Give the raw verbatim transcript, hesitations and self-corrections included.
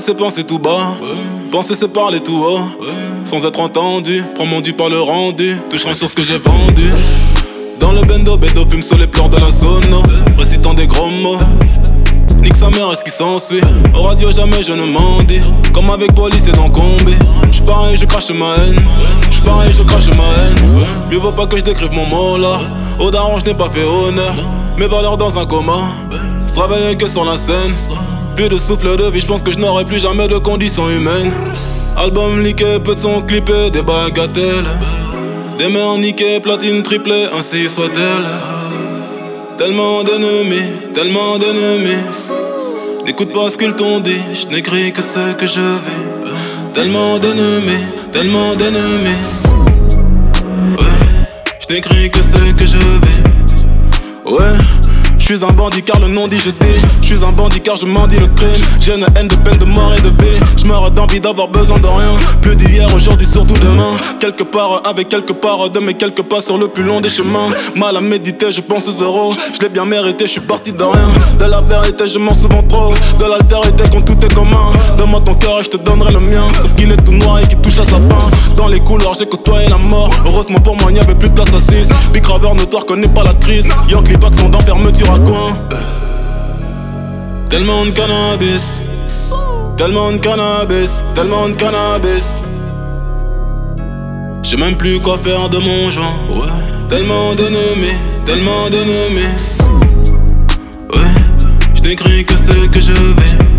c'est penser tout bas. Penser c'est parler tout haut. Sans être entendu, prends mon dû par le rendu. Toucheront sur ce que j'ai vendu. Dans le bendo, bédo fume sur les pleurs de la sono. Récitant des gros mots. Nique sa mère et ce qui s'ensuit. Au radio jamais je ne m'en dis. Comme avec police et dans combi. J'suis pareil, je crache ma haine. J'suis pareil, je crache ma haine. Mieux vaut pas que je décrive mon mot là. Au daron je n'ai pas fait honneur. Mes valeurs dans un coma. Je travaillais que sur la scène. Plus de souffle de vie, j'pense que je n'aurai plus jamais de conditions humaines. Album leaké, peu de son clippé, des bagatelles. Des mères niquées, platine triplée, ainsi soit-elle. Tellement d'ennemis, tellement d'ennemis. N'écoute pas ce qu'ils t'ont dit, je n'écris que ce que je vis. Tellement d'ennemis, tellement d'ennemis. Ouais, je n'écris que ce que je vis. Ouais. Je suis un bandit car le nom dit je dis. Je suis un bandit car je mendie le crime. J'ai une haine de peine, de mort et de vie. Je meurs d'envie d'avoir besoin de rien. Plus d'hier, aujourd'hui, surtout demain. Quelque part avec quelque part de mes quelques pas sur le plus long des chemins. Mal à méditer, je pense aux euros. Je l'ai bien mérité, je suis parti de rien. De la vérité, je mens souvent trop. De l'altérité quand tout est commun. Donne-moi ton cœur et je te donnerai le mien. Sauf qu'il est tout noir et qu'il touche à sa fin. Dans les couloirs, j'ai côtoyé la mort. Heureusement pour moi, il n'y avait plus de place assise. Big Raver notoire connaît pas la crise. Yankee Back sont dans fermeture à coin. Tellement de cannabis, tellement de cannabis, tellement de cannabis. J'ai même plus quoi faire de mon joint. Ouais. Tellement d'ennemis, tellement d'ennemis. Ouais, je n'écris que ce que je vais.